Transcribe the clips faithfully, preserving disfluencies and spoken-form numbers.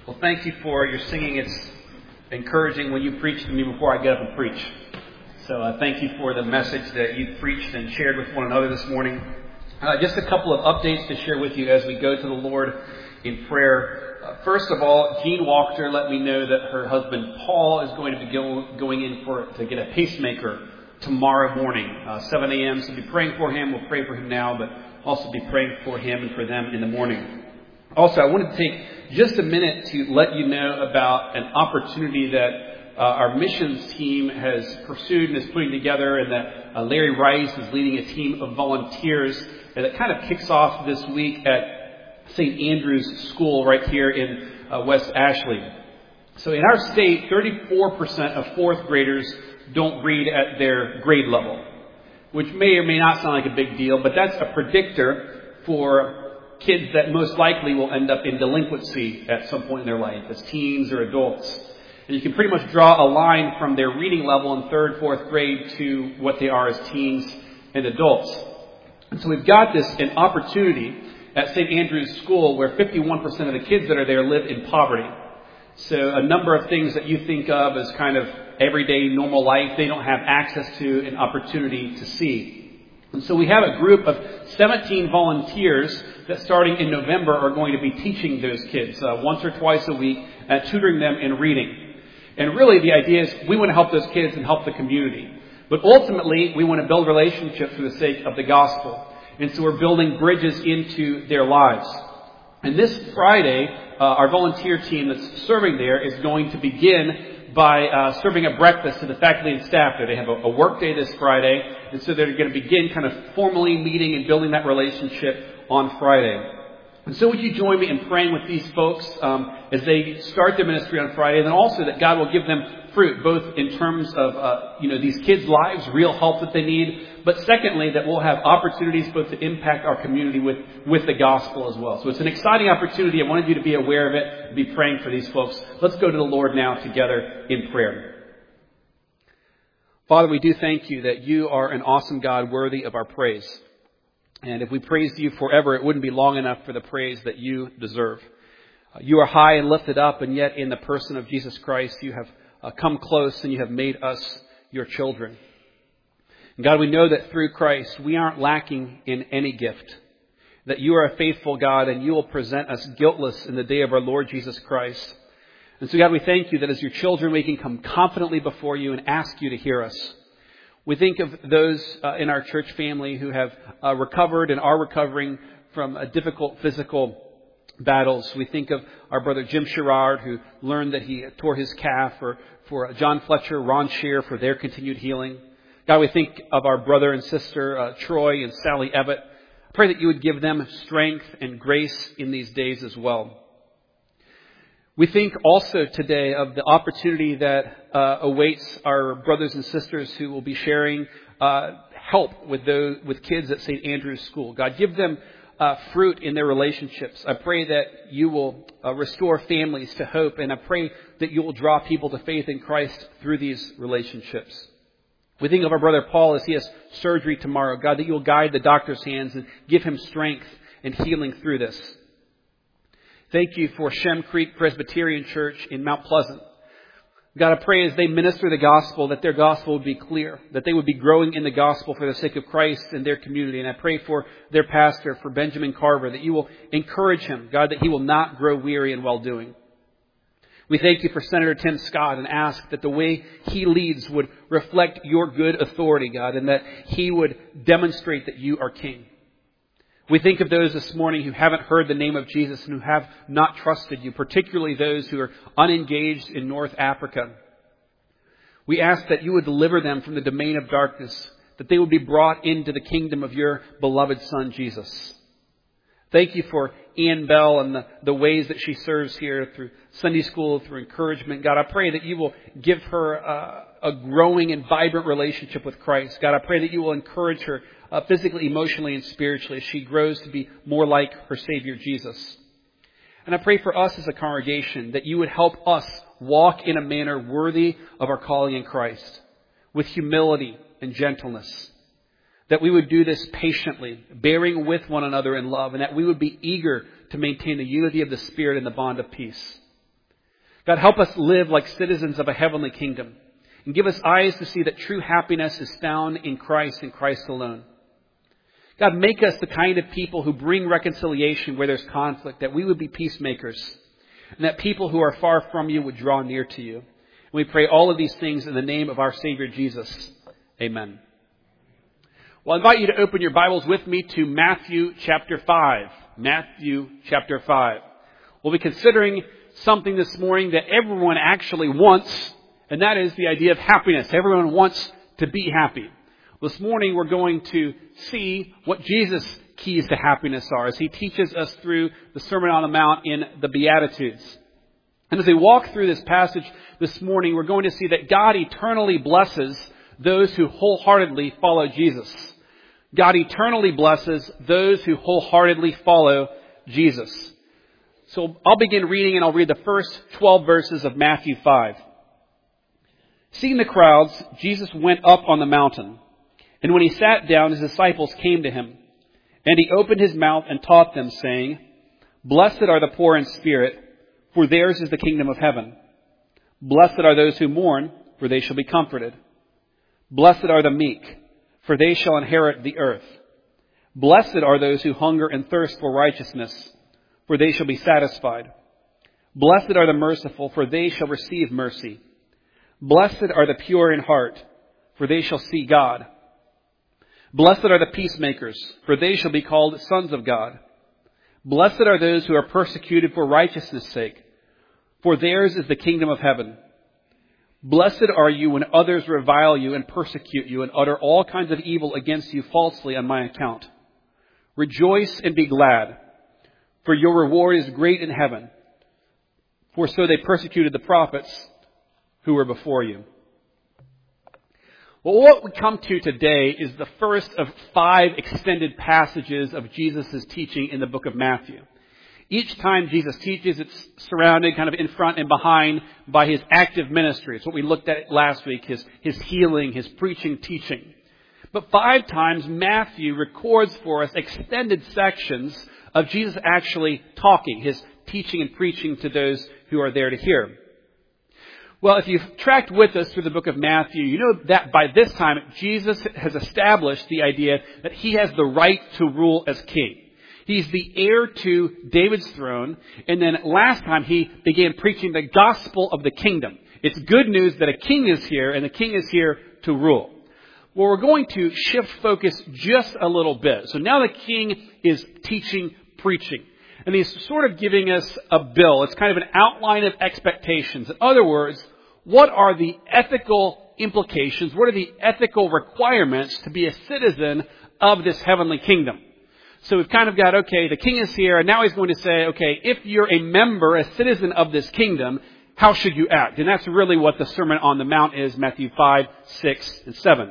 Well, thank you for your singing. It's encouraging when you preach to me before I get up and preach. So uh, thank you for the message that you preached and shared with one another this morning. Uh, just a couple of updates to share with you as we go to the Lord in prayer. Uh, first of all, Jean Walker let me know that her husband Paul is going to be go, going in for to get a pacemaker tomorrow morning, uh, seven a.m. So be praying for him. We'll pray for him now, but also be praying for him and for them in the morning. Also, I wanted to take just a minute to let you know about an opportunity that uh, our missions team has pursued and is putting together, and that uh, Larry Rice is leading a team of volunteers, and that kind of kicks off this week at Saint Andrew's School right here in uh, West Ashley. So in our state, thirty-four percent of fourth graders don't read at their grade level, which may or may not sound like a big deal, but that's a predictor for kids that most likely will end up in delinquency at some point in their life as teens or adults. And you can pretty much draw a line from their reading level in third, fourth grade to what they are as teens and adults. And so we've got this an opportunity at Saint Andrew's School where fifty-one percent of the kids that are there live in poverty. So a number of things that you think of as kind of everyday normal life, they don't have access to an opportunity to see. And so we have a group of seventeen volunteers that starting in November are going to be teaching those kids uh, once or twice a week, uh, tutoring them in reading. And really the idea is we want to help those kids and help the community. But ultimately we want to build relationships for the sake of the gospel. And so we're building bridges into their lives. And this Friday, uh, our volunteer team that's serving there is going to begin by uh, serving a breakfast to the faculty and staff there. They have a, a work day this Friday, and so they're going to begin kind of formally meeting and building that relationship on Friday. And so would you join me in praying with these folks um, as they start their ministry on Friday, and then also that God will give them fruit, both in terms of uh, you know these kids' lives, real help that they need, but secondly, that we'll have opportunities both to impact our community with, with the gospel as well. So it's an exciting opportunity. I wanted you to be aware of it and be praying for these folks. Let's go to the Lord now together in prayer. Father, we do thank you that you are an awesome God worthy of our praise. And if we praised you forever, it wouldn't be long enough for the praise that you deserve. Uh, you are high and lifted up, and yet in the person of Jesus Christ, you have uh, come close and you have made us your children. And God, we know that through Christ, we aren't lacking in any gift. That you are a faithful God and you will present us guiltless in the day of our Lord Jesus Christ. And so God, we thank you that as your children, we can come confidently before you and ask you to hear us. We think of those uh, in our church family who have uh, recovered and are recovering from uh, difficult physical battles. We think of our brother Jim Sherrard, who learned that he tore his calf, or for John Fletcher, Ron Shear, for their continued healing. God, we think of our brother and sister uh, Troy and Sally Evatt. I pray that you would give them strength and grace in these days as well. We think also today of the opportunity that uh, awaits our brothers and sisters who will be sharing uh, help with those with kids at Saint Andrew's School. God, give them uh, fruit in their relationships. I pray that you will uh, restore families to hope, and I pray that you will draw people to faith in Christ through these relationships. We think of our brother Paul as he has surgery tomorrow. God, that you will guide the doctor's hands and give him strength and healing through this. Thank you for Shem Creek Presbyterian Church in Mount Pleasant. God, I pray as they minister the gospel that their gospel would be clear, that they would be growing in the gospel for the sake of Christ and their community. And I pray for their pastor, for Benjamin Carver, that you will encourage him, God, that he will not grow weary in well-doing. We thank you for Senator Tim Scott and ask that the way he leads would reflect your good authority, God, and that he would demonstrate that you are king. We think of those this morning who haven't heard the name of Jesus and who have not trusted you, particularly those who are unengaged in North Africa. We ask that you would deliver them from the domain of darkness, that they would be brought into the kingdom of your beloved Son, Jesus. Thank you for Ian Bell and the, the ways that she serves here through Sunday school, through encouragement. God, I pray that you will give her uh, a growing and vibrant relationship with Christ. God, I pray that you will encourage her uh, physically, emotionally, and spiritually as she grows to be more like her Savior, Jesus. And I pray for us as a congregation that you would help us walk in a manner worthy of our calling in Christ, with humility and gentleness. That we would do this patiently, bearing with one another in love, and that we would be eager to maintain the unity of the Spirit and the bond of peace. God, help us live like citizens of a heavenly kingdom. And give us eyes to see that true happiness is found in Christ and Christ alone. God, make us the kind of people who bring reconciliation where there's conflict, that we would be peacemakers, and that people who are far from you would draw near to you. And we pray all of these things in the name of our Savior Jesus. Amen. Well, I invite you to open your Bibles with me to Matthew chapter five. Matthew chapter five. We'll be considering something this morning that everyone actually wants, and that is the idea of happiness. Everyone wants to be happy. This morning we're going to see what Jesus' keys to happiness are as he teaches us through the Sermon on the Mount in the Beatitudes. And as we walk through this passage this morning, we're going to see that God eternally blesses those who wholeheartedly follow Jesus. God eternally blesses those who wholeheartedly follow Jesus. So I'll begin reading, and I'll read the first twelve verses of Matthew five. Seeing the crowds, Jesus went up on the mountain. And when he sat down, his disciples came to him. And he opened his mouth and taught them, saying, Blessed are the poor in spirit, for theirs is the kingdom of heaven. Blessed are those who mourn, for they shall be comforted. Blessed are the meek, for they shall inherit the earth. Blessed are those who hunger and thirst for righteousness, for they shall be satisfied. Blessed are the merciful, for they shall receive mercy. Blessed are the pure in heart, for they shall see God. Blessed are the peacemakers, for they shall be called sons of God. Blessed are those who are persecuted for righteousness' sake, for theirs is the kingdom of heaven. Blessed are you when others revile you and persecute you and utter all kinds of evil against you falsely on my account. Rejoice and be glad, for your reward is great in heaven. For so they persecuted the prophets who were before you. Well, what we come to today is the first of five extended passages of Jesus' teaching in the book of Matthew. Each time Jesus teaches, it's surrounded kind of in front and behind by his active ministry. It's what we looked at last week, his, his healing, his preaching, teaching. But five times Matthew records for us extended sections of Jesus actually talking, his teaching and preaching to those who are there to hear. Well, if you've tracked with us through the book of Matthew, you know that by this time, Jesus has established the idea that he has the right to rule as king. He's the heir to David's throne. And then last time he began preaching the gospel of the kingdom. It's good news that a king is here, and the king is here to rule. Well, we're going to shift focus just a little bit. So now the king is teaching, preaching. And he's sort of giving us a bill. It's kind of an outline of expectations. In other words, what are the ethical implications? What are the ethical requirements to be a citizen of this heavenly kingdom? So we've kind of got, okay, the king is here, and now he's going to say, okay, if you're a member, a citizen of this kingdom, how should you act? And that's really what the Sermon on the Mount is, Matthew five, six, and seven.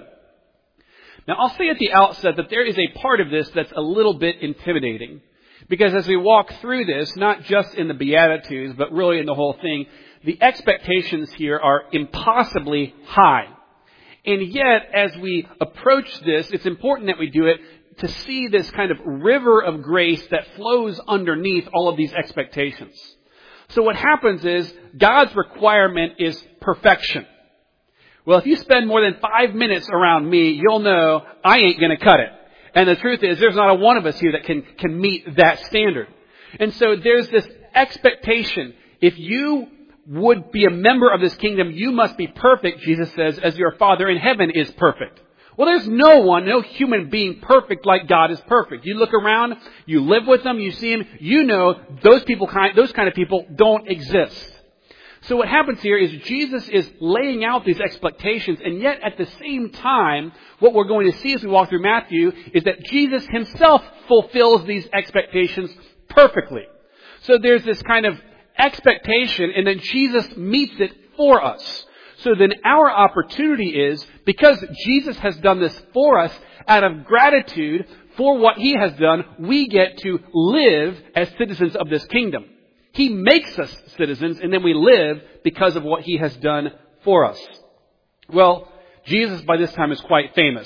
Now, I'll say at the outset that there is a part of this that's a little bit intimidating. Because as we walk through this, not just in the Beatitudes, but really in the whole thing, the expectations here are impossibly high. And yet, as we approach this, it's important that we do it to see this kind of river of grace that flows underneath all of these expectations. So what happens is, God's requirement is perfection. Well, if you spend more than five minutes around me, you'll know I ain't going to cut it. And the truth is, there's not a one of us here that can, can meet that standard. And so there's this expectation. If you would be a member of this kingdom, you must be perfect, Jesus says, as your Father in heaven is perfect. Well, there's no one, no human being perfect like God is perfect. You look around, you live with them, you see them, you know those people, kind, those kind of people don't exist. So what happens here is Jesus is laying out these expectations, and yet at the same time, what we're going to see as we walk through Matthew is that Jesus himself fulfills these expectations perfectly. So there's this kind of expectation, and then Jesus meets it for us. So then our opportunity is, because Jesus has done this for us, out of gratitude for what he has done, we get to live as citizens of this kingdom. He makes us citizens, and then we live because of what he has done for us. Well, Jesus by this time is quite famous.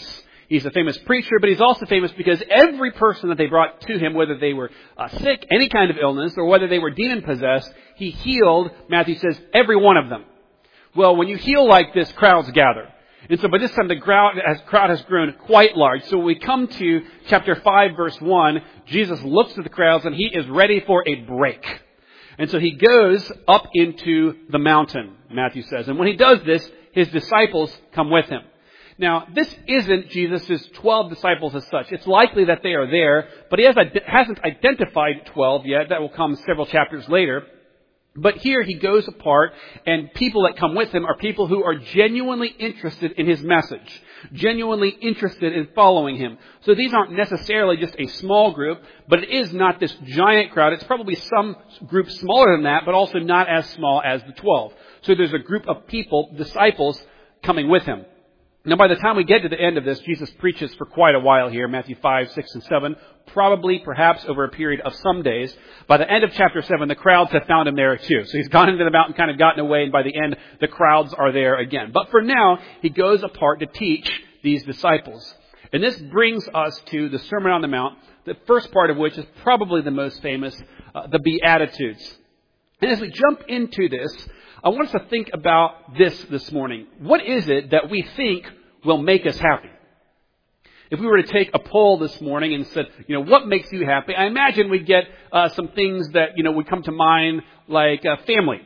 He's a famous preacher, but he's also famous because every person that they brought to him, whether they were uh, sick, any kind of illness, or whether they were demon-possessed, he healed, Matthew says, every one of them. Well, when you heal like this, crowds gather. And so by this time, the crowd has, crowd has grown quite large. So when we come to chapter five, verse one, Jesus looks at the crowds and he is ready for a break. And so he goes up into the mountain, Matthew says. And when he does this, his disciples come with him. Now, this isn't Jesus' twelve disciples as such. It's likely that they are there, but he has, hasn't identified twelve yet. That will come several chapters later. But here he goes apart, and people that come with him are people who are genuinely interested in his message, genuinely interested in following him. So these aren't necessarily just a small group, but it is not this giant crowd. It's probably some group smaller than that, but also not as small as the twelve. So there's a group of people, disciples, coming with him. Now, by the time we get to the end of this, Jesus preaches for quite a while here, Matthew five, six, and seven, probably, perhaps, over a period of some days. By the end of chapter seven, the crowds have found him there too. So he's gone into the mountain, kind of gotten away, and by the end, the crowds are there again. But for now, he goes apart to teach these disciples. And this brings us to the Sermon on the Mount, the first part of which is probably the most famous, uh, the Beatitudes. And as we jump into this, I want us to think about this this morning. What is it that we think will make us happy? If we were to take a poll this morning and said, you know, what makes you happy? I imagine we'd get uh, some things that, you know, would come to mind, like uh, family,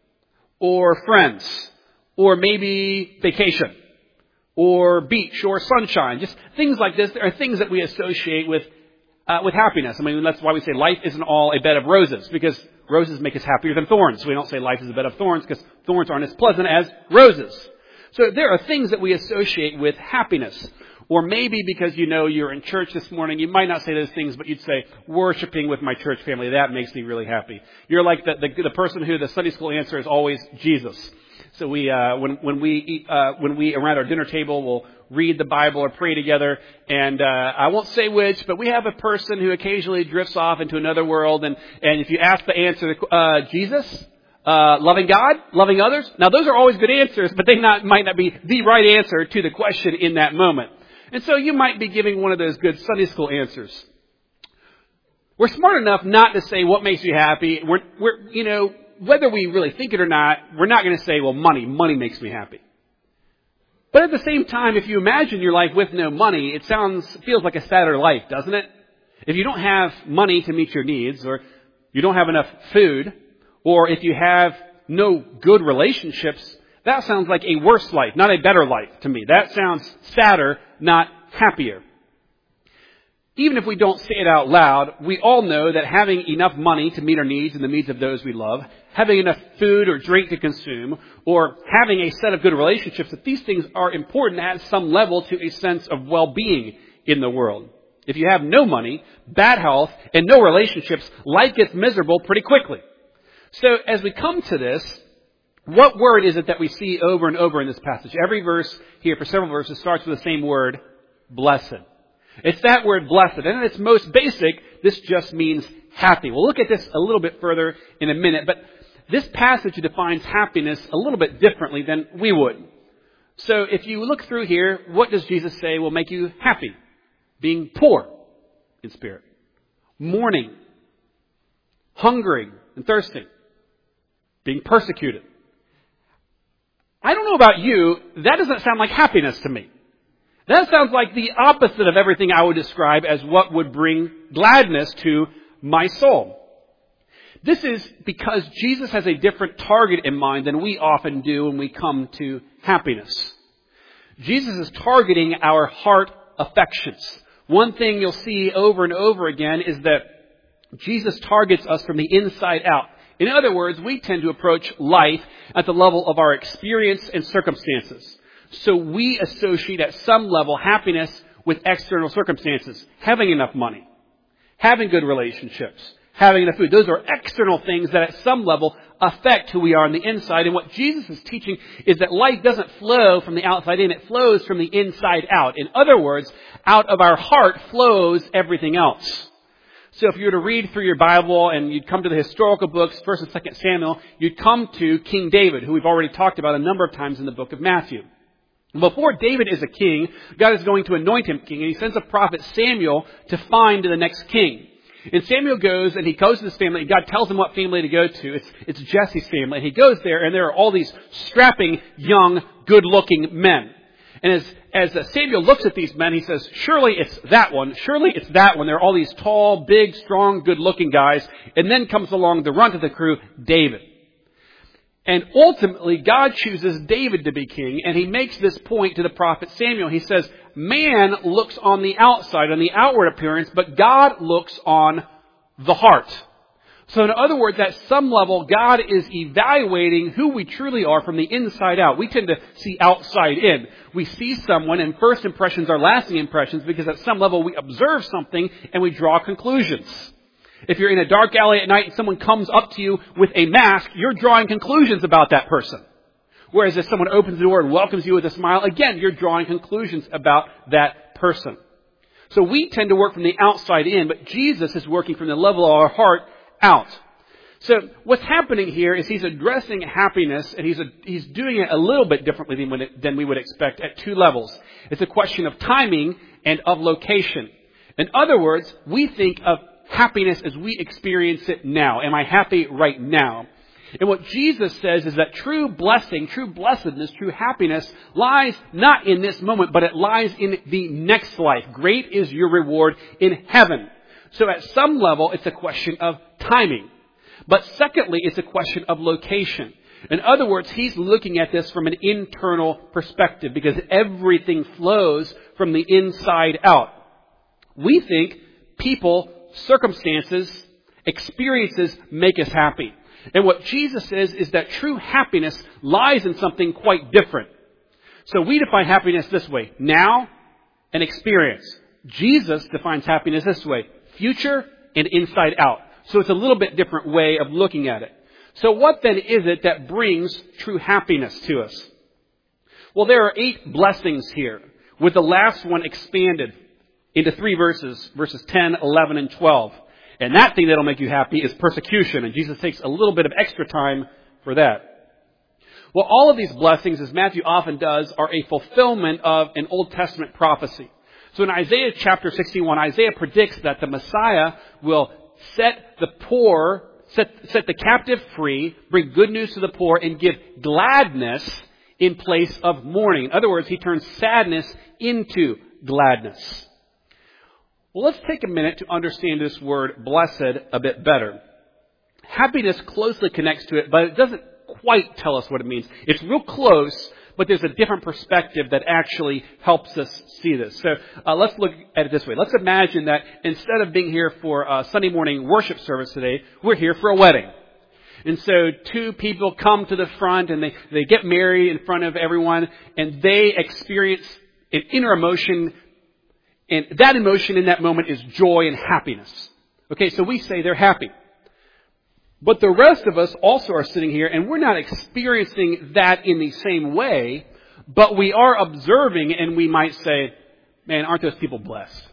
or friends, or maybe vacation, or beach, or sunshine. Just things like this. There are things that we associate with uh, with happiness. I mean, that's why we say life isn't all a bed of roses, because roses make us happier than thorns. We don't say life is a bed of thorns because thorns aren't as pleasant as roses. So there are things that we associate with happiness. Or maybe because you know you're in church this morning, you might not say those things, but you'd say, worshiping with my church family, that makes me really happy. You're like the, the, the person who the Sunday school answer is always Jesus. So we, uh, when, when we eat, uh, when we around our dinner table, we'll read the Bible or pray together. And, uh, I won't say which, but we have a person who occasionally drifts off into another world. And, and if you ask the answer, uh, Jesus, uh, loving God, loving others. Now those are always good answers, but they not, might not be the right answer to the question in that moment. And so you might be giving one of those good Sunday school answers. We're smart enough not to say what makes you happy. We're, we're, you know, whether we really think it or not, we're not going to say, well, money, money makes me happy. But at the same time, if you imagine your life with no money, it sounds, feels like a sadder life, doesn't it? If you don't have money to meet your needs, or you don't have enough food, or if you have no good relationships, that sounds like a worse life, not a better life to me. That sounds sadder, not happier. Even if we don't say it out loud, we all know that having enough money to meet our needs and the needs of those we love, having enough food or drink to consume, or having a set of good relationships, that these things are important at some level to a sense of well-being in the world. If you have no money, bad health, and no relationships, life gets miserable pretty quickly. So as we come to this, what word is it that we see over and over in this passage? Every verse here, for several verses, starts with the same word, blessed. It's that word blessed. And at its most basic, this just means happy. We'll look at this a little bit further in a minute, but this passage defines happiness a little bit differently than we would. So if you look through here, what does Jesus say will make you happy? Being poor in spirit, mourning, hungering and thirsting, being persecuted. I don't know about you, that doesn't sound like happiness to me. That sounds like the opposite of everything I would describe as what would bring gladness to my soul. This is because Jesus has a different target in mind than we often do when we come to happiness. Jesus is targeting our heart affections. One thing you'll see over and over again is that Jesus targets us from the inside out. In other words, we tend to approach life at the level of our experience and circumstances. So we associate at some level happiness with external circumstances. Having enough money, having good relationships, having enough food. Those are external things that at some level affect who we are on the inside. And what Jesus is teaching is that life doesn't flow from the outside in. It flows from the inside out. In other words, out of our heart flows everything else. So if you were to read through your Bible and you'd come to the historical books, First and Second Samuel, you'd come to King David, who we've already talked about a number of times in the book of Matthew. Before David is a king, God is going to anoint him king, and he sends a prophet Samuel to find the next king. And Samuel goes, and he goes to this family, and God tells him what family to go to. It's, it's Jesse's family. And he goes there, and there are all these strapping, young, good-looking men. And as, as uh, Samuel looks at these men, he says, surely it's that one. Surely it's that one. There are all these tall, big, strong, good-looking guys. And then comes along the runt of the crew, David. And ultimately, God chooses David to be king, and he makes this point to the prophet Samuel. He says, man looks on the outside, on the outward appearance, but God looks on the heart. So in other words, at some level, God is evaluating who we truly are from the inside out. We tend to see outside in. We see someone, and first impressions are lasting impressions, because at some level we observe something and we draw conclusions. If you're in a dark alley at night and someone comes up to you with a mask, you're drawing conclusions about that person. Whereas if someone opens the door and welcomes you with a smile, again, you're drawing conclusions about that person. So we tend to work from the outside in, but Jesus is working from the level of our heart out. So what's happening here is he's addressing happiness, and he's a, he's doing it a little bit differently than, when it, than we would expect at two levels. It's a question of timing and of location. In other words, we think of happiness as we experience it now. Am I happy right now? And what Jesus says is that true blessing, true blessedness, true happiness lies not in this moment, but it lies in the next life. Great is your reward in heaven. So at some level, it's a question of timing. But secondly, it's a question of location. In other words, he's looking at this from an internal perspective, because everything flows from the inside out. We think people, circumstances, experiences make us happy. And what Jesus says is that true happiness lies in something quite different. So we define happiness this way: now and experience. Jesus defines happiness this way: future and inside out. So it's a little bit different way of looking at it. So what then is it that brings true happiness to us? Well, there are eight blessings here, with the last one expanded into three verses, verses ten, eleven, and twelve. And that thing that'll make you happy is persecution. And Jesus takes a little bit of extra time for that. Well, all of these blessings, as Matthew often does, are a fulfillment of an Old Testament prophecy. So in Isaiah chapter sixty-one, Isaiah predicts that the Messiah will set the poor, set, set the captive free, bring good news to the poor, and give gladness in place of mourning. In other words, he turns sadness into gladness. Well, let's take a minute to understand this word blessed a bit better. Happiness closely connects to it, but it doesn't quite tell us what it means. It's real close, but there's a different perspective that actually helps us see this. So uh, let's look at it this way. Let's imagine that instead of being here for a Sunday morning worship service today, we're here for a wedding. And so two people come to the front, and they, they get married in front of everyone, and they experience an inner emotion. And that emotion in that moment is joy and happiness. Okay, so we say they're happy. But the rest of us also are sitting here, and we're not experiencing that in the same way, but we are observing, and we might say, man, aren't those people blessed?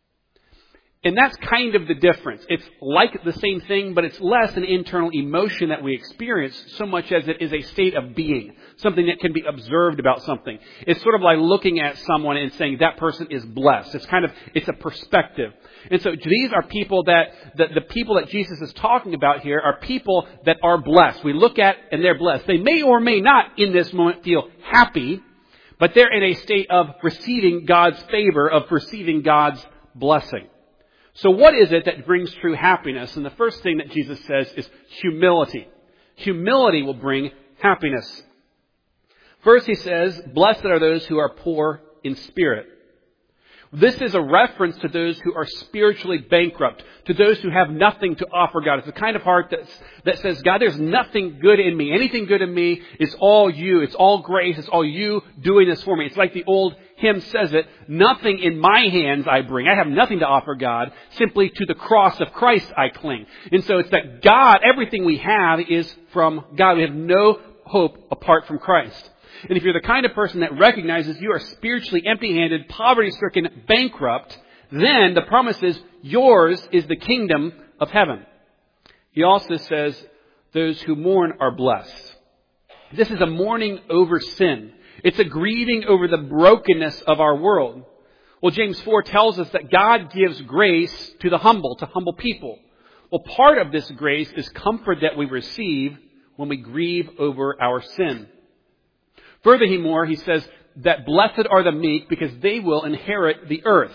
And that's kind of the difference. It's like the same thing, but it's less an internal emotion that we experience so much as it is a state of being, something that can be observed about something. It's sort of like looking at someone and saying that person is blessed. It's kind of, it's a perspective. And so these are people that, the, the people that Jesus is talking about here are people that are blessed. We look at and they're blessed. They may or may not in this moment feel happy, but they're in a state of receiving God's favor, of receiving God's blessing. So what is it that brings true happiness? And the first thing that Jesus says is humility. Humility will bring happiness. First he says, blessed are those who are poor in spirit. This is a reference to those who are spiritually bankrupt, to those who have nothing to offer God. It's the kind of heart that's, that says, God, there's nothing good in me. Anything good in me is all you. It's all grace. It's all you doing this for me. It's like the old hymn says it, nothing in my hands I bring. I have nothing to offer God. Simply to the cross of Christ I cling. And so it's that God, everything we have is from God. We have no hope apart from Christ. And if you're the kind of person that recognizes you are spiritually empty-handed, poverty-stricken, bankrupt, then the promise is yours is the kingdom of heaven. He also says those who mourn are blessed. This is a mourning over sin. It's a grieving over the brokenness of our world. Well, James four tells us that God gives grace to the humble, to humble people. Well, part of this grace is comfort that we receive when we grieve over our sin. Furthermore, he says that blessed are the meek because they will inherit the earth.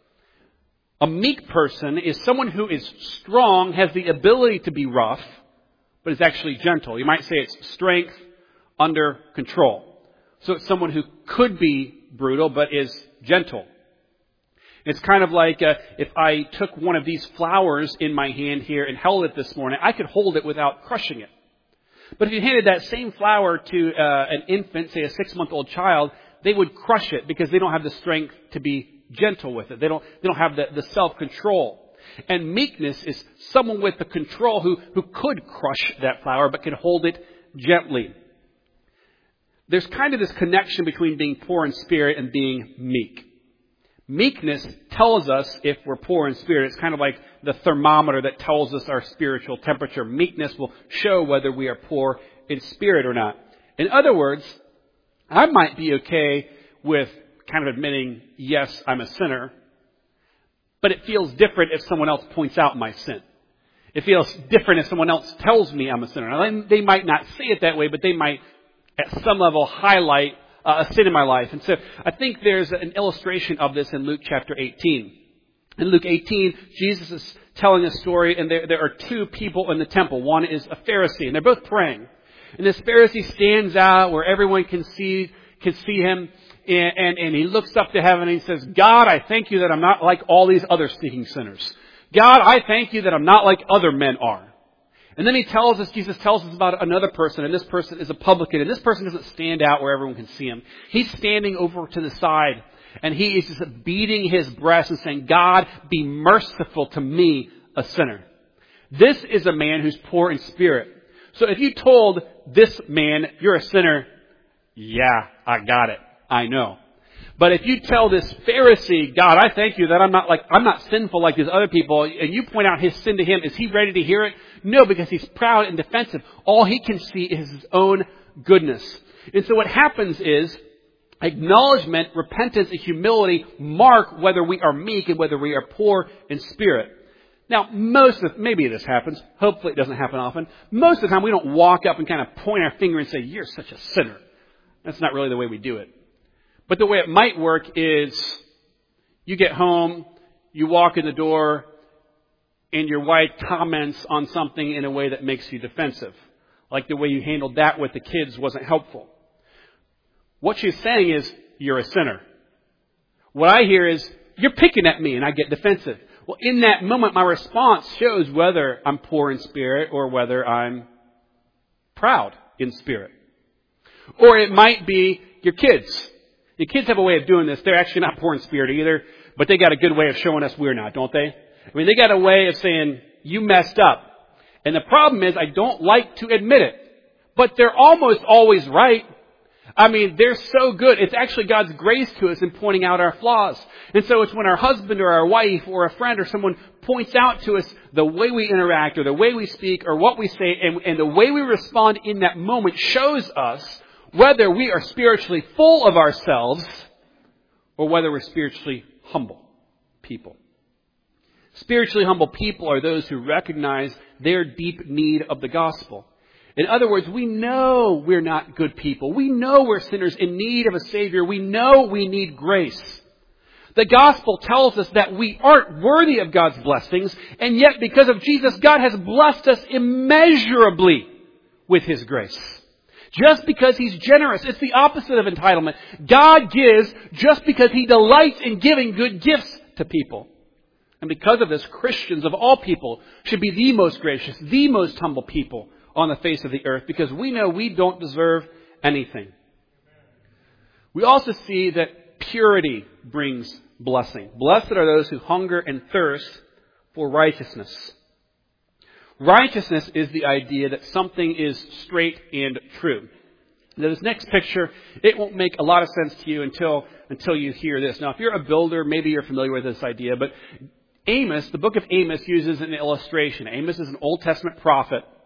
A meek person is someone who is strong, has the ability to be rough, but is actually gentle. You might say it's strength under control. So it's someone who could be brutal, but is gentle. It's kind of like uh, if I took one of these flowers in my hand here and held it this morning, I could hold it without crushing it. But if you handed that same flower to uh, an infant, say a six-month-old child, they would crush it because they don't have the strength to be gentle with it. They don't, they don't have the, the self-control. And meekness is someone with the control who, who could crush that flower but can hold it gently. There's kind of this connection between being poor in spirit and being meek. Meekness tells us if we're poor in spirit. It's kind of like the thermometer that tells us our spiritual temperature. Meekness will show whether we are poor in spirit or not. In other words, I might be okay with kind of admitting, yes, I'm a sinner, but it feels different if someone else points out my sin. It feels different if someone else tells me I'm a sinner. Now, they might not say it that way, but they might at some level highlight uh, a sin in my life. And so I think there's an illustration of this in Luke chapter eighteen. In Luke eighteen, Jesus is telling a story, and there, there are two people in the temple. One is a Pharisee, and they're both praying. And this Pharisee stands out where everyone can see can see him. And, and, and he looks up to heaven and he says, God, I thank you that I'm not like all these other stinking sinners. God, I thank you that I'm not like other men are. And then he tells us, Jesus tells us about another person, and this person is a publican, and this person doesn't stand out where everyone can see him. He's standing over to the side, and he is just beating his breast and saying, God, be merciful to me, a sinner. This is a man who's poor in spirit. So if you told this man, you're a sinner, yeah, I got it. I know. But if you tell this Pharisee, God, I thank you that I'm not like, I'm not sinful like these other people, and you point out his sin to him, is he ready to hear it? No, because he's proud and defensive. All he can see is his own goodness. And so what happens is acknowledgement, repentance, and humility mark whether we are meek and whether we are poor in spirit. Now, most of, maybe this happens. Hopefully it doesn't happen often. Most of the time we don't walk up and kind of point our finger and say, you're such a sinner. That's not really the way we do it. But the way it might work is you get home, you walk in the door, and your wife comments on something in a way that makes you defensive. Like the way you handled that with the kids wasn't helpful. What she's saying is, you're a sinner. What I hear is, you're picking at me, and I get defensive. Well, in that moment, my response shows whether I'm poor in spirit or whether I'm proud in spirit. Or it might be your kids. Your kids have a way of doing this. They're actually not poor in spirit either, but they got a good way of showing us we're not, don't they? I mean, they got a way of saying, you messed up. And the problem is, I don't like to admit it. But they're almost always right. I mean, they're so good. It's actually God's grace to us in pointing out our flaws. And so it's when our husband or our wife or a friend or someone points out to us the way we interact or the way we speak or what we say, and, and the way we respond in that moment shows us whether we are spiritually full of ourselves or whether we're spiritually humble people. Spiritually humble people are those who recognize their deep need of the gospel. In other words, we know we're not good people. We know we're sinners in need of a Savior. We know we need grace. The gospel tells us that we aren't worthy of God's blessings, and yet because of Jesus, God has blessed us immeasurably with His grace. Just because He's generous. It's the opposite of entitlement. God gives just because He delights in giving good gifts to people. And because of this, Christians of all people should be the most gracious, the most humble people on the face of the earth, because we know we don't deserve anything. We also see that purity brings blessing. Blessed are those who hunger and thirst for righteousness. Righteousness is the idea that something is straight and true. Now, this next picture, it won't make a lot of sense to you until, until you hear this. Now, if you're a builder, maybe you're familiar with this idea, but Amos, the book of Amos uses an illustration. Amos is an Old Testament prophet.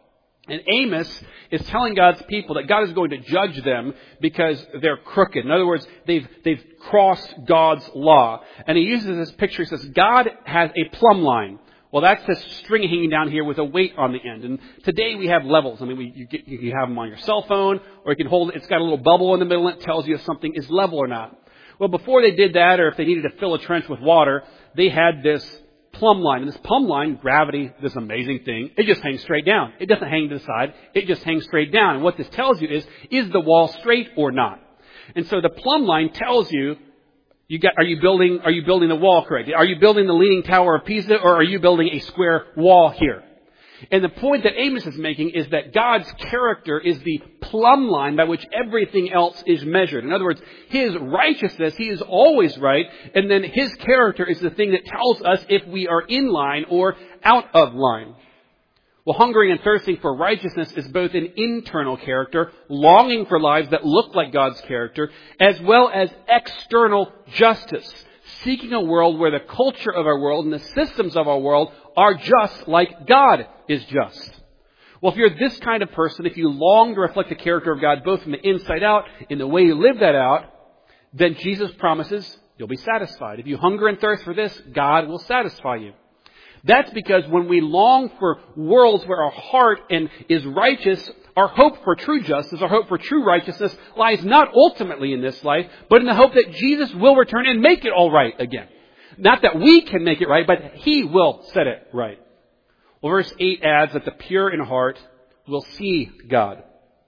And Amos is telling God's people that God is going to judge them because they're crooked. In other words, they've, they've crossed God's law. And he uses this picture. He says, God has a plumb line. Well, that's this string hanging down here with a weight on the end. And today we have levels. I mean, we, you, get, you have them on your cell phone, or you can hold it. It's got a little bubble in the middle and it tells you if something is level or not. Well, before they did that, or if they needed to fill a trench with water, they had this plumb line. And this plumb line, gravity, this amazing thing, it just hangs straight down. It doesn't hang to the side. It just hangs straight down. And what this tells you is, is the wall straight or not? And so the plumb line tells you, you got, are you building, are you building the wall correctly? Are you building the Leaning Tower of Pisa, or are you building a square wall here? And the point that Amos is making is that God's character is the plumb line by which everything else is measured. In other words, His righteousness, He is always right, and then His character is the thing that tells us if we are in line or out of line. Well, hungering and thirsting for righteousness is both an internal character, longing for lives that look like God's character, as well as external justice, seeking a world where the culture of our world and the systems of our world are just like God is just. Well, if you're this kind of person, if you long to reflect the character of God both from the inside out, in the way you live that out, then Jesus promises you'll be satisfied. If you hunger and thirst for this, God will satisfy you. That's because when we long for worlds where our heart and is righteous, our hope for true justice, our hope for true righteousness lies not ultimately in this life, but in the hope that Jesus will return and make it all right again. Not that we can make it right, but He will set it right. Well, verse eight adds that the pure in heart will see God.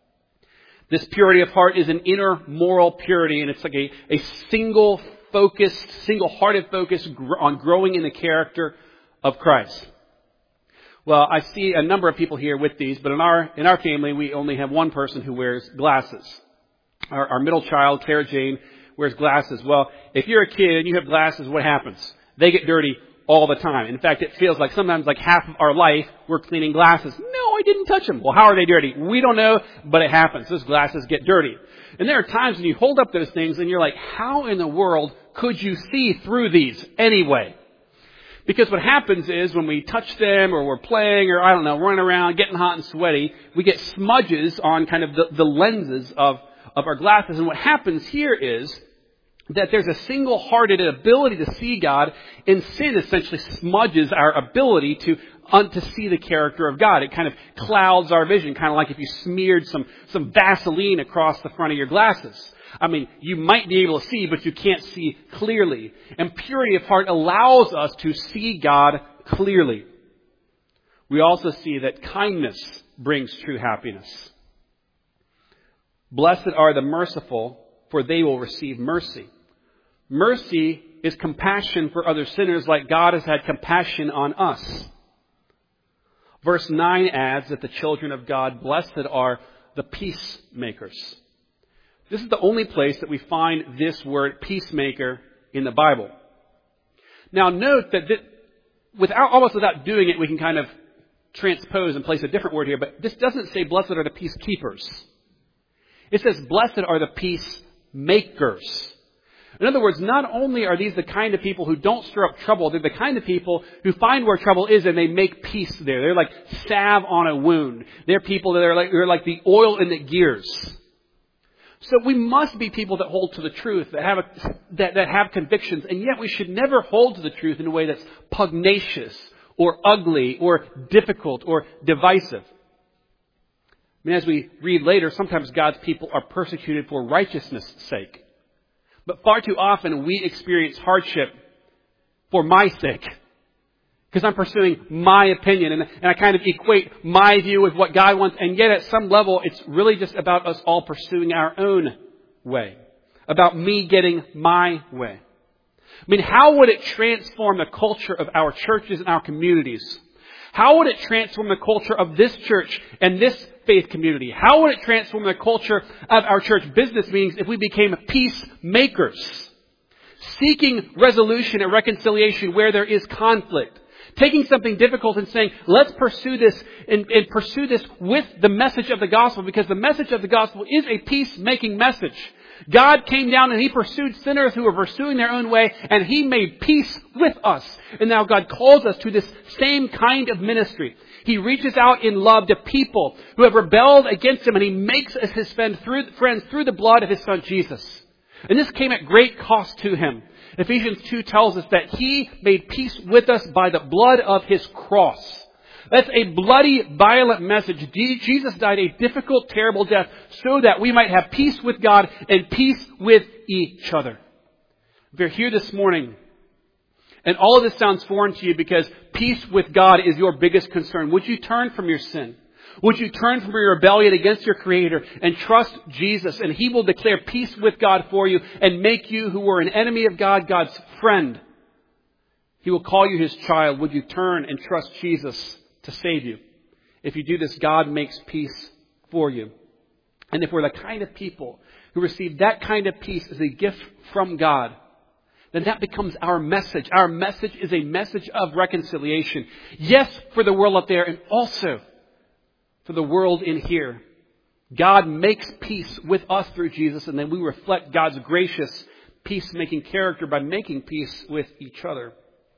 This purity of heart is an inner moral purity, and it's like a, a single focused, single-hearted focus on growing in the character of Christ. Well, I see a number of people here with these, but in our in our family, we only have one person who wears glasses. Our, our middle child, Kara Jane, wears glasses. Well, if you're a kid and you have glasses, what happens? They get dirty all the time. In fact, it feels like sometimes like half of our life we're cleaning glasses. No, I didn't touch them. Well, how are they dirty? We don't know, but it happens. Those glasses get dirty. And there are times when you hold up those things and you're like, how in the world could you see through these anyway? Because what happens is when we touch them or we're playing or, I don't know, running around, getting hot and sweaty, we get smudges on kind of the, the lenses of, of our glasses. And what happens here is that there's a single-hearted ability to see God, and sin essentially smudges our ability to, un, to see the character of God. It kind of clouds our vision, kind of like if you smeared some, some Vaseline across the front of your glasses. I mean, you might be able to see, but you can't see clearly. And purity of heart allows us to see God clearly. We also see that kindness brings true happiness. Blessed are the merciful, for they will receive mercy. Mercy is compassion for other sinners like God has had compassion on us. Verse nine adds that the children of God, blessed are the peacemakers. This is the only place that we find this word peacemaker in the Bible. Now note that this, without, almost without doing it, we can kind of transpose and place a different word here, but this doesn't say blessed are the peacekeepers. It says blessed are the peacemakers. In other words, not only are these the kind of people who don't stir up trouble, they're the kind of people who find where trouble is and they make peace there. They're like salve on a wound. They're people that are like, they're like the oil in the gears. So we must be people that hold to the truth, that have a, that, that have convictions, and yet we should never hold to the truth in a way that's pugnacious or ugly or difficult or divisive. I mean, as we read later, sometimes God's people are persecuted for righteousness' sake. But far too often we experience hardship for my sake. Because I'm pursuing my opinion and, and I kind of equate my view with what God wants. And yet at some level, it's really just about us all pursuing our own way. About me getting my way. I mean, how would it transform the culture of our churches and our communities? How would it transform the culture of this church and this faith community? How would it transform the culture of our church business meetings if we became peacemakers? Seeking resolution and reconciliation where there is conflict. Taking something difficult and saying, let's pursue this and, and pursue this with the message of the gospel, because the message of the gospel is a peacemaking message. God came down and He pursued sinners who were pursuing their own way, and He made peace with us. And now God calls us to this same kind of ministry. He reaches out in love to people who have rebelled against Him, and He makes us His friend through, friends through the blood of His Son Jesus. And this came at great cost to Him. Ephesians two tells us that He made peace with us by the blood of His cross. That's a bloody, violent message. Jesus died a difficult, terrible death so that we might have peace with God and peace with each other. If you're here this morning and all of this sounds foreign to you because peace with God is your biggest concern, would you turn from your sin? Would you turn from your rebellion against your Creator and trust Jesus, and He will declare peace with God for you and make you, who were an enemy of God, God's friend. He will call you His child. Would you turn and trust Jesus to save you? If you do this, God makes peace for you. And if we're the kind of people who receive that kind of peace as a gift from God, then that becomes our message. Our message is a message of reconciliation. Yes, for the world up there, and also for the world in here. God makes peace with us through Jesus, and then we reflect God's gracious, peacemaking character by making peace with each other.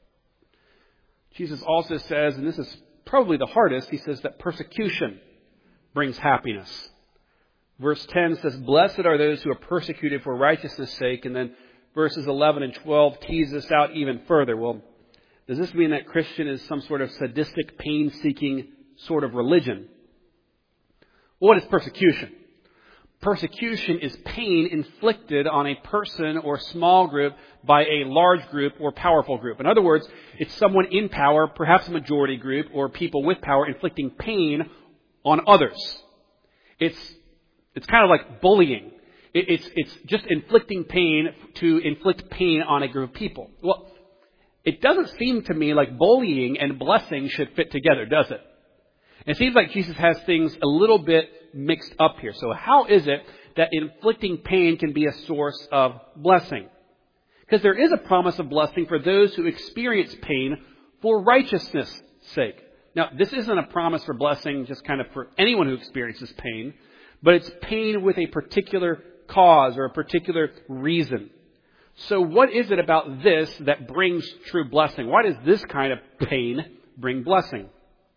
Jesus also says, and this is probably the hardest, He says that persecution brings happiness. Verse ten says, "Blessed are those who are persecuted for righteousness' sake." And then verses eleven and twelve tease this out even further. Well, does this mean that Christian is some sort of sadistic, pain-seeking sort of religion? What is persecution? Persecution is pain inflicted on a person or small group by a large group or powerful group. In other words, it's someone in power, perhaps a majority group, or people with power inflicting pain on others. It's it's kind of like bullying. It, it's it's just inflicting pain to inflict pain on a group of people. Well, it doesn't seem to me like bullying and blessing should fit together, does it? It seems like Jesus has things a little bit mixed up here. So how is it that inflicting pain can be a source of blessing? Because there is a promise of blessing for those who experience pain for righteousness' sake. Now, this isn't a promise for blessing just kind of for anyone who experiences pain, but it's pain with a particular cause or a particular reason. So what is it about this that brings true blessing? Why does this kind of pain bring blessing?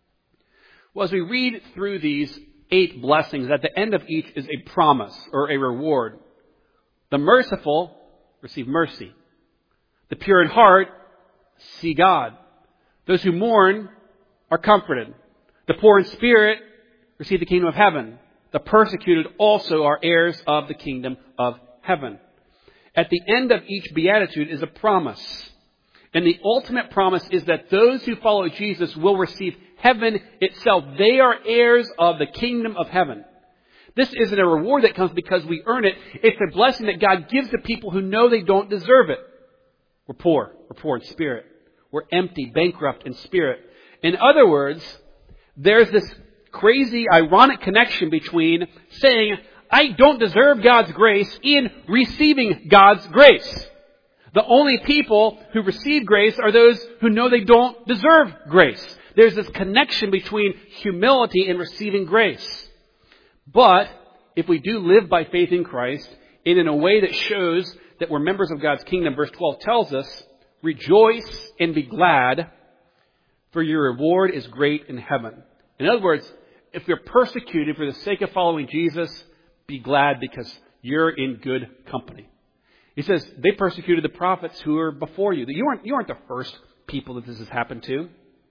Well, as we read through these eight blessings, at the end of each is a promise or a reward. The merciful receive mercy. The pure in heart see God. Those who mourn are comforted. The poor in spirit receive the kingdom of heaven. The persecuted also are heirs of the kingdom of heaven. At the end of each beatitude is a promise. And the ultimate promise is that those who follow Jesus will receive heaven itself. They are heirs of the kingdom of heaven. This isn't a reward that comes because we earn it. It's a blessing that God gives to people who know they don't deserve it. We're poor. We're poor in spirit. We're empty, bankrupt in spirit. In other words, there's this crazy, ironic connection between saying, I don't deserve God's grace, in receiving God's grace. The only people who receive grace are those who know they don't deserve grace. There's this connection between humility and receiving grace. But if we do live by faith in Christ, and in a way that shows that we're members of God's kingdom, verse twelve tells us, rejoice and be glad, for your reward is great in heaven. In other words, if you're persecuted for the sake of following Jesus, be glad because you're in good company. He says, they persecuted the prophets who were before you. You aren't, you aren't the first people that this has happened to.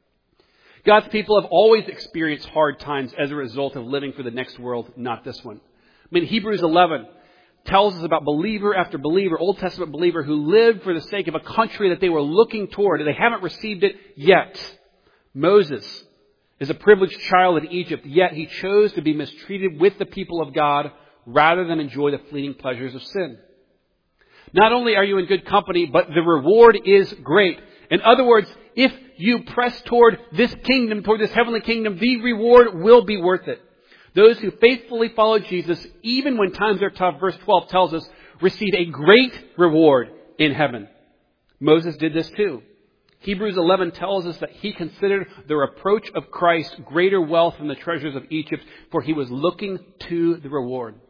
God's people have always experienced hard times as a result of living for the next world, not this one. I mean, Hebrews eleven tells us about believer after believer, Old Testament believer, who lived for the sake of a country that they were looking toward, and they haven't received it yet. Moses is a privileged child in Egypt, yet he chose to be mistreated with the people of God rather than enjoy the fleeting pleasures of sin. Not only are you in good company, but the reward is great. In other words, if you press toward this kingdom, toward this heavenly kingdom, the reward will be worth it. Those who faithfully follow Jesus, even when times are tough, verse twelve tells us, receive a great reward in heaven. Moses did this too. Hebrews eleven tells us that he considered the reproach of Christ greater wealth than the treasures of Egypt, for he was looking to the reward.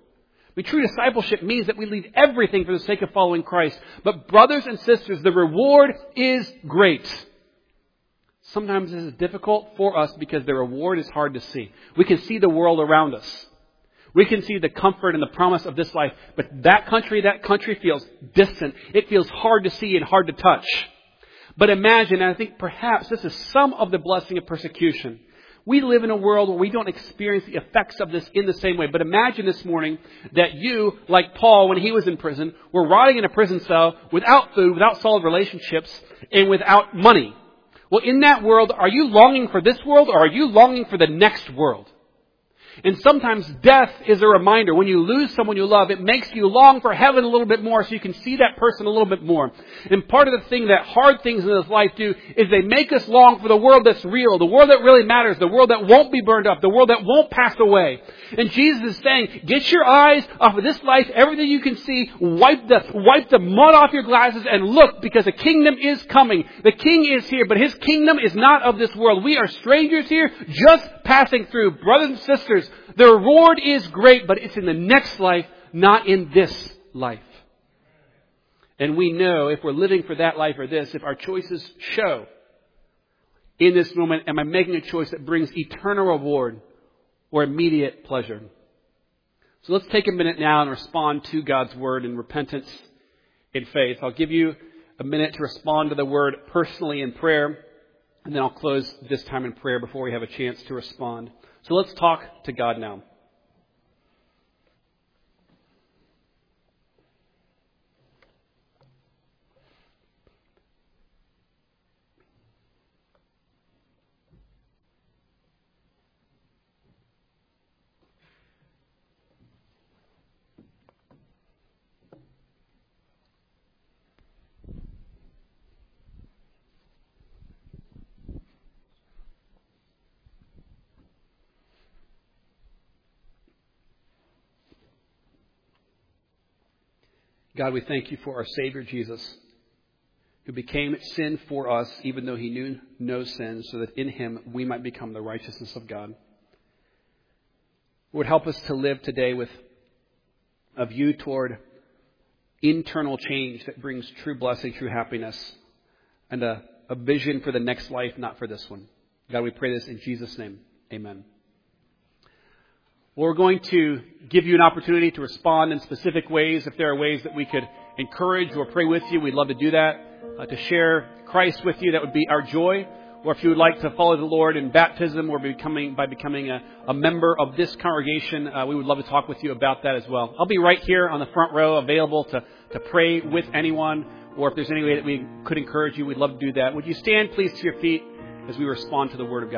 I mean, true discipleship means that we leave everything for the sake of following Christ. But brothers and sisters, the reward is great. Sometimes this is difficult for us because the reward is hard to see. We can see the world around us. We can see the comfort and the promise of this life. But that country, that country feels distant. It feels hard to see and hard to touch. But imagine, and I think perhaps this is some of the blessing of persecution. We live in a world where we don't experience the effects of this in the same way. But imagine this morning that you, like Paul when he was in prison, were rotting in a prison cell without food, without solid relationships, and without money. Well, in that world, are you longing for this world or are you longing for the next world? And sometimes death is a reminder. When you lose someone you love, it makes you long for heaven a little bit more so you can see that person a little bit more. And part of the thing that hard things in this life do is they make us long for the world that's real, the world that really matters, the world that won't be burned up, the world that won't pass away. And Jesus is saying, get your eyes off of this life, everything you can see, wipe the, wipe the mud off your glasses and look, because the kingdom is coming. The King is here, but His kingdom is not of this world. We are strangers here, just passing through. Brothers and sisters, the reward is great, but it's in the next life, not in this life. And we know if we're living for that life or this, if our choices show in this moment, am I making a choice that brings eternal reward or immediate pleasure? So let's take a minute now and respond to God's word in repentance in faith. I'll give you a minute to respond to the word personally in prayer, and then I'll close this time in prayer before we have a chance to respond. So let's talk to God now. God, we thank you for our Savior Jesus, who became sin for us, even though He knew no sin, so that in Him we might become the righteousness of God. Lord, help us to live today with a view toward internal change that brings true blessing, true happiness, and a, a vision for the next life, not for this one. God, we pray this in Jesus' name. Amen. We're going to give you an opportunity to respond in specific ways. If there are ways that we could encourage or pray with you, we'd love to do that. Uh, to share Christ with you, that would be our joy. Or if you would like to follow the Lord in baptism or becoming by becoming a, a member of this congregation, uh, we would love to talk with you about that as well. I'll be right here on the front row, available to, to pray with anyone. Or if there's any way that we could encourage you, we'd love to do that. Would you stand, please, to your feet as we respond to the Word of God?